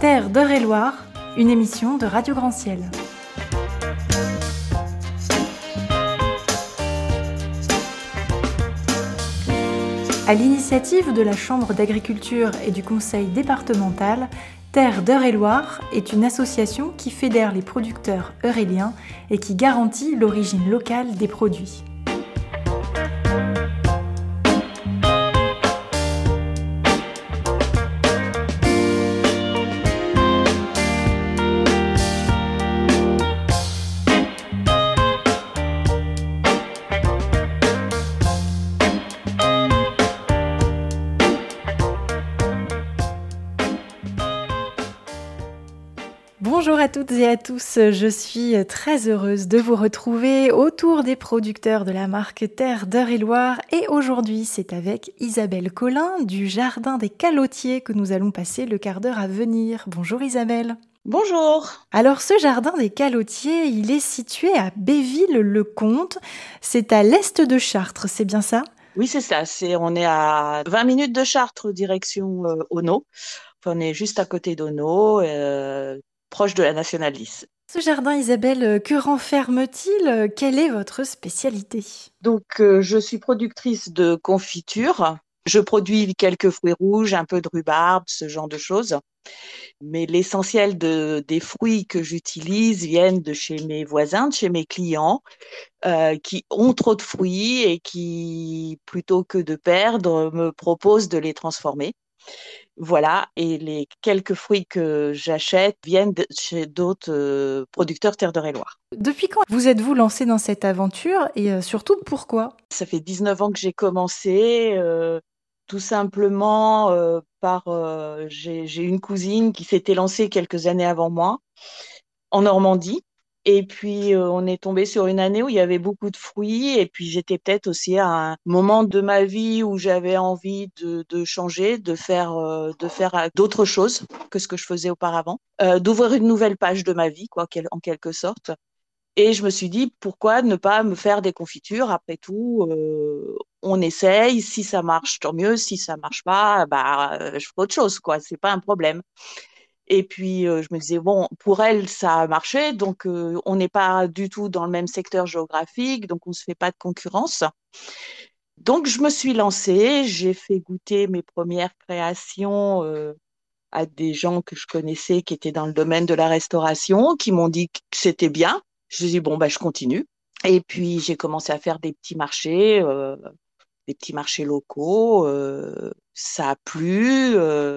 Terre d'Eure-et-Loir, une émission de Radio Grand Ciel. À l'initiative de la Chambre d'agriculture et du Conseil départemental, Terre d'Eure-et-Loir est une association qui fédère les producteurs euréliens et qui garantit l'origine locale des produits. Bonjour à toutes et à tous, je suis très heureuse de vous retrouver autour des producteurs de la marque Terre d'Eure-et-Loir et aujourd'hui c'est avec Isabelle Collin du Jardin des Calotiers que nous allons passer le quart d'heure à venir. Bonjour Isabelle. Bonjour. Alors ce Jardin des Calotiers, il est situé à Béville-le-Comte, c'est à l'est de Chartres, c'est bien ça ? Oui, c'est ça. On est à 20 minutes de Chartres, direction Auneau. Enfin, on est juste à côté d'Auneau, proche de la Nationale 10. Ce jardin, Isabelle, que renferme-t-il ? Quelle est votre spécialité ? Donc, je suis productrice de confiture. Je produis quelques fruits rouges, un peu de rhubarbe, ce genre de choses. Mais l'essentiel des fruits que j'utilise viennent de chez mes voisins, de chez mes clients, qui ont trop de fruits et qui, plutôt que de perdre, me proposent de les transformer. Voilà, et les quelques fruits que j'achète viennent chez d'autres producteurs Terre d'Eure-et-Loir. Depuis quand vous êtes-vous lancée dans cette aventure et surtout pourquoi ? Ça fait 19 ans que j'ai commencé, tout simplement j'ai une cousine qui s'était lancée quelques années avant moi en Normandie. Et puis, on est tombé sur une année où il y avait beaucoup de fruits. Et puis, j'étais peut-être aussi à un moment de ma vie où j'avais envie de changer, de faire d'autres choses que ce que je faisais auparavant, d'ouvrir une nouvelle page de ma vie, quoi, en quelque sorte. Et je me suis dit, pourquoi ne pas me faire des confitures? Après tout, on essaye. Si ça marche, tant mieux. Si ça marche pas, je ferai autre chose, quoi. C'est pas un problème. Et puis, je me disais, bon, pour elle, ça a marché, donc on n'est pas du tout dans le même secteur géographique, donc on ne se fait pas de concurrence. Donc, je me suis lancée, j'ai fait goûter mes premières créations à des gens que je connaissais qui étaient dans le domaine de la restauration, qui m'ont dit que c'était bien. Je me suis dit, bon, je continue. Et puis, j'ai commencé à faire des petits marchés locaux. Ça a plu.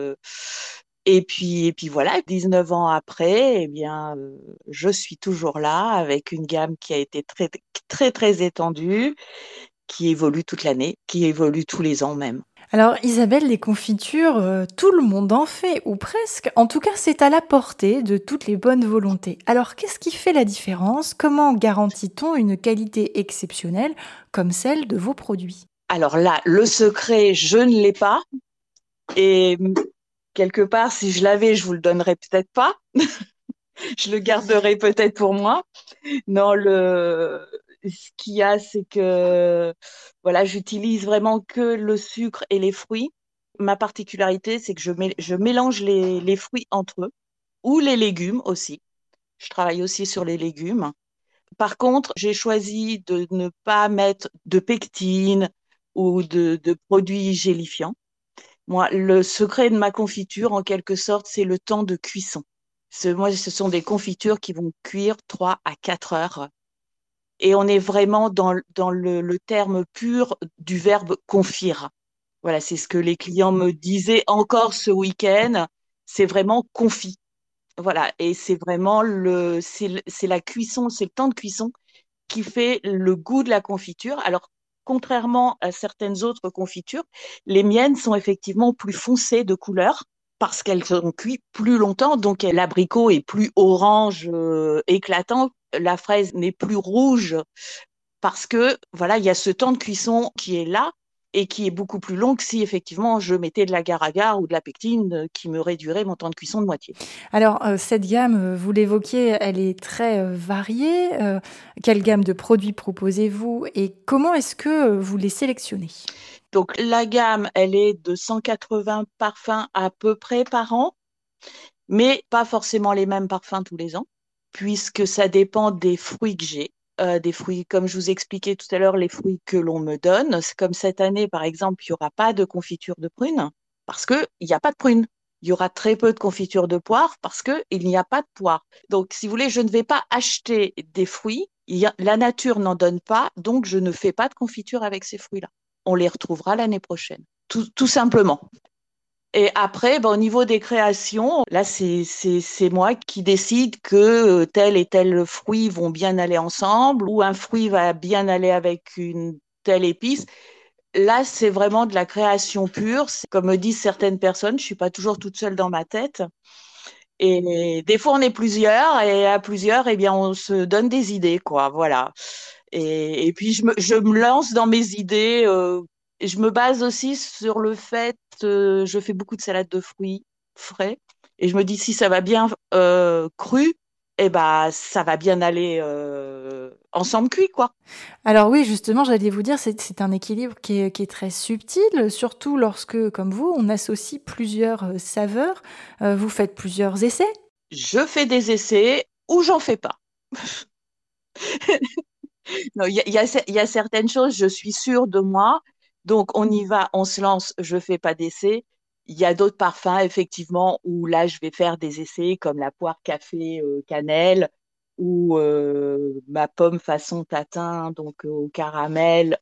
Et puis voilà, 19 ans après, je suis toujours là avec une gamme qui a été très, très, très étendue, qui évolue toute l'année, qui évolue tous les ans même. Alors Isabelle, les confitures, tout le monde en fait, ou presque. En tout cas, c'est à la portée de toutes les bonnes volontés. Alors qu'est-ce qui fait la différence ? Comment garantit-on une qualité exceptionnelle comme celle de vos produits ? Alors là, le secret, je ne l'ai pas. Et quelque part, si je l'avais, je vous le donnerais peut-être pas. Je le garderais peut-être pour moi. Non, ce qu'il y a, c'est que voilà, j'utilise vraiment que le sucre et les fruits. Ma particularité, c'est que je mélange les fruits entre eux ou les légumes aussi. Je travaille aussi sur les légumes. Par contre, j'ai choisi de ne pas mettre de pectine ou de produits gélifiants. Moi, le secret de ma confiture, en quelque sorte, c'est le temps de cuisson. Moi, ce sont des confitures qui vont cuire 3 à 4 heures. Et on est vraiment dans le terme pur du verbe confire. Voilà, c'est ce que les clients me disaient encore ce week-end. C'est vraiment confit. Voilà, et c'est vraiment c'est la cuisson, c'est le temps de cuisson qui fait le goût de la confiture. Alors, contrairement à certaines autres confitures, les miennes sont effectivement plus foncées de couleur parce qu'elles sont cuites plus longtemps. Donc, l'abricot est plus orange éclatant. La fraise n'est plus rouge parce que, voilà, il y a ce temps de cuisson qui est là et qui est beaucoup plus long que si effectivement je mettais de l'agar-agar ou de la pectine qui me réduirait mon temps de cuisson de moitié. Alors, cette gamme, vous l'évoquiez, elle est très variée. Quelle gamme de produits proposez-vous et comment est-ce que vous les sélectionnez ? Donc, la gamme, elle est de 180 parfums à peu près par an. mais pas forcément les mêmes parfums tous les ans, puisque ça dépend des fruits que j'ai. Des fruits, comme je vous expliquais tout à l'heure, les fruits que l'on me donne. C'est comme cette année, par exemple, il n'y aura pas de confiture de prunes parce qu'il n'y a pas de prunes. Il y aura très peu de confiture de poire parce qu'il n'y a pas de poire. Donc, si vous voulez, je ne vais pas acheter des fruits. La nature n'en donne pas, donc je ne fais pas de confiture avec ces fruits-là. On les retrouvera l'année prochaine, tout simplement. Et après, ben, au niveau des créations, là, c'est moi qui décide que tel et tel fruit vont bien aller ensemble, ou un fruit va bien aller avec une telle épice. Là, c'est vraiment de la création pure. Comme me disent certaines personnes, je suis pas toujours toute seule dans ma tête. Et des fois, on est plusieurs, et à plusieurs, eh bien, on se donne des idées, quoi. Voilà. Et puis, je me lance dans mes idées. Je me base aussi sur le fait, je fais beaucoup de salades de fruits frais. Et je me dis, si ça va bien cru, eh ben, ça va bien aller ensemble cuit, quoi. Alors oui, justement, j'allais vous dire, c'est un équilibre qui est très subtil, surtout lorsque, comme vous, on associe plusieurs saveurs. Vous faites plusieurs essais. Je fais des essais ou j'en fais pas. Non, il y a certaines choses, je suis sûre de moi. Donc, on y va, on se lance, je fais pas d'essai. Il y a d'autres parfums, effectivement, où là, je vais faire des essais, comme la poire café cannelle ou ma pomme façon tatin, donc au caramel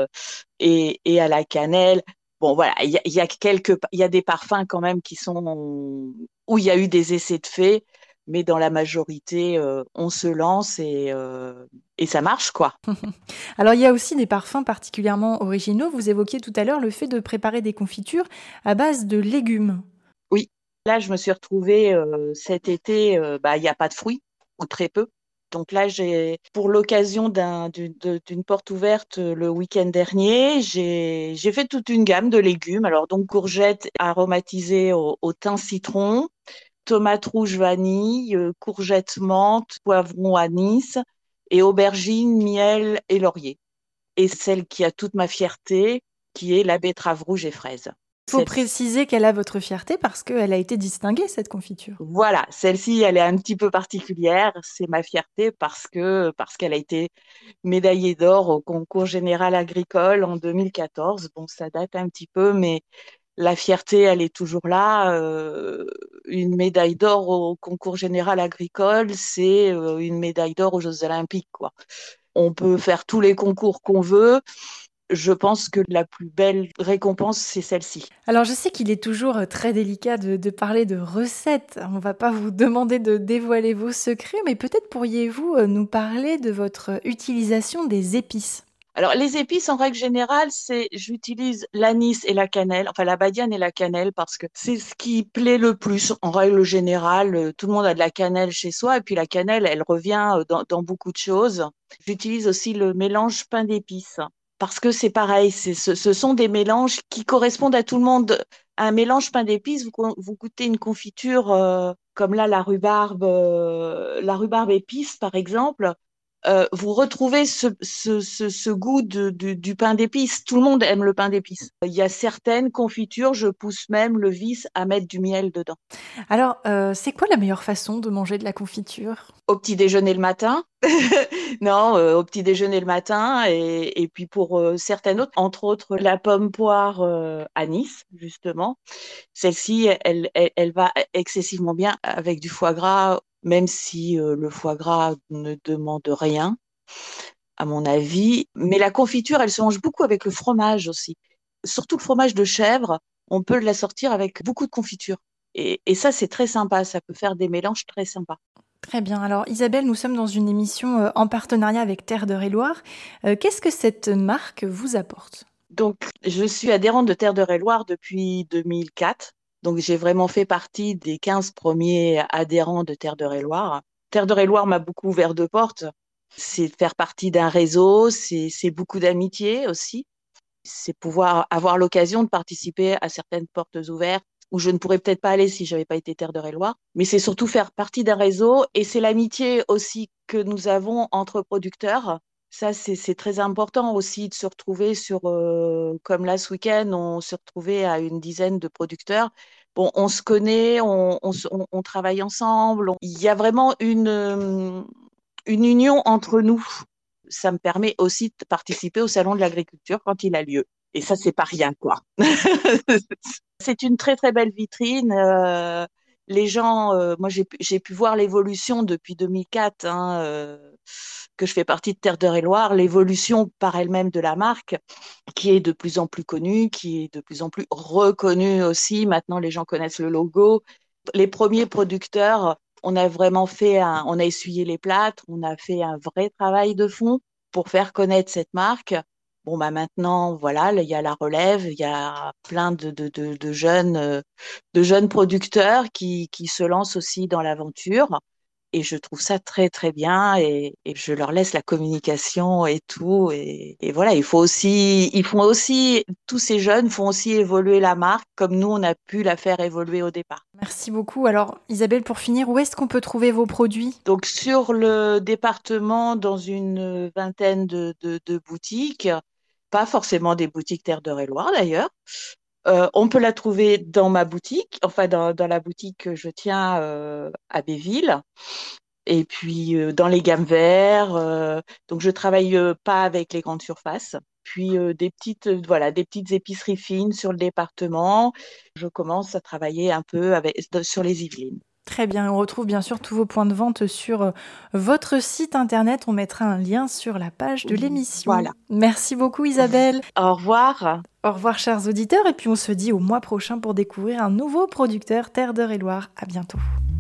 et à la cannelle. Bon, voilà, il y a des parfums quand même qui sont où il y a eu des essais de fait, mais dans la majorité, on se lance et ça marche, quoi. Alors il y a aussi des parfums particulièrement originaux. Vous évoquiez tout à l'heure le fait de préparer des confitures à base de légumes. Oui, là, je me suis retrouvée cet été, bah, il n'y a pas de fruits, ou très peu. Donc là, pour l'occasion d'une porte ouverte le week-end dernier, j'ai fait toute une gamme de légumes. Alors, donc, courgettes aromatisées au thym citron, tomates rouges vanille, courgettes menthe, poivrons anis et aubergines, miel et laurier. Et celle qui a toute ma fierté, qui est la betterave rouge et fraise. Il faut Celle-ci. préciser qu'elle a votre fierté parce qu'elle a été distinguée, cette confiture. Voilà, celle-ci, elle est un petit peu particulière. C'est ma fierté parce qu'elle a été médaillée d'or au concours général agricole en 2014. Bon, ça date un petit peu, mais la fierté, elle est toujours là. Une médaille d'or au concours général agricole, c'est une médaille d'or aux Jeux Olympiques, quoi. On peut faire tous les concours qu'on veut. Je pense que la plus belle récompense, c'est celle-ci. Alors je sais qu'il est toujours très délicat de parler de recettes. On ne va pas vous demander de dévoiler vos secrets, mais peut-être pourriez-vous nous parler de votre utilisation des épices. Alors, les épices, en règle générale, j'utilise l'anis et la cannelle, enfin la badiane et la cannelle, parce que c'est ce qui plaît le plus. En règle générale, tout le monde a de la cannelle chez soi, et puis la cannelle, elle revient dans beaucoup de choses. J'utilise aussi le mélange pain d'épices, parce que c'est pareil, ce sont des mélanges qui correspondent à tout le monde. Un mélange pain d'épices, vous goûtez une confiture comme là, la rhubarbe épice, par exemple. Vous retrouvez ce goût du pain d'épices. Tout le monde aime le pain d'épices. Il y a certaines confitures, je pousse même le vice à mettre du miel dedans. Alors, c'est quoi la meilleure façon de manger de la confiture? Au petit déjeuner le matin, non, au petit déjeuner le matin, et puis pour certaines autres, entre autres la pomme poire à Nice, justement. Celle-ci, elle va excessivement bien avec du foie gras, même si le foie gras ne demande rien, à mon avis. Mais la confiture, elle se mange beaucoup avec le fromage aussi. Surtout le fromage de chèvre, on peut la sortir avec beaucoup de confiture. Et ça, c'est très sympa. Ça peut faire des mélanges très sympas. Très bien. Alors Isabelle, nous sommes dans une émission en partenariat avec Terre d'Eure-et-Loire. Qu'est-ce que cette marque vous apporte? Donc, je suis adhérente de Terre d'Eure-et-Loire depuis 2004. Donc, j'ai vraiment fait partie des 15 premiers adhérents de Terre d'Eure-et-Loire. Terre d'Eure-et-Loire m'a beaucoup ouvert de portes. C'est faire partie d'un réseau, c'est beaucoup d'amitié aussi. C'est pouvoir avoir l'occasion de participer à certaines portes ouvertes où je ne pourrais peut-être pas aller si j'avais pas été Terre d'Eure-et-Loire. Mais c'est surtout faire partie d'un réseau et c'est l'amitié aussi que nous avons entre producteurs. Ça, c'est très important aussi de se retrouver comme là ce week-end, on se retrouvait à une dizaine de producteurs. bon, on se connaît, on travaille ensemble. Il y a vraiment une union entre nous. Ça me permet aussi de participer au salon de l'agriculture quand il a lieu. Et ça, c'est pas rien, quoi. C'est une très très belle vitrine. Les gens, moi j'ai pu voir l'évolution depuis 2004, hein, que je fais partie de Terre d'Eure-et-Loir, l'évolution par elle-même de la marque, qui est de plus en plus connue, qui est de plus en plus reconnue aussi. Maintenant, les gens connaissent le logo. Les premiers producteurs, on a essuyé les plâtres, on a fait un vrai travail de fond pour faire connaître cette marque. Bon, bah maintenant, voilà, il y a la relève, il y a plein de jeunes producteurs qui se lancent aussi dans l'aventure. Et je trouve ça très, très bien et je leur laisse la communication et tout. Et voilà, tous ces jeunes font aussi évoluer la marque comme nous, on a pu la faire évoluer au départ. Merci beaucoup. Alors, Isabelle, pour finir, où est-ce qu'on peut trouver vos produits? Donc, sur le département, dans une vingtaine de boutiques, pas forcément des boutiques Terre d'Eure-et-Loir d'ailleurs. On peut la trouver dans ma boutique, enfin dans la boutique que je tiens à Béville. Et puis dans les gammes verts. Donc je travaille pas avec les grandes surfaces. Puis des petites épiceries fines sur le département. Je commence à travailler un peu sur les Yvelines. Très bien, on retrouve bien sûr tous vos points de vente sur votre site internet. On mettra un lien sur la page de l'émission. Voilà. Merci beaucoup Isabelle. Au revoir. Au revoir chers auditeurs et puis on se dit au mois prochain pour découvrir un nouveau producteur Terre d'Eure-et-Loir. À bientôt.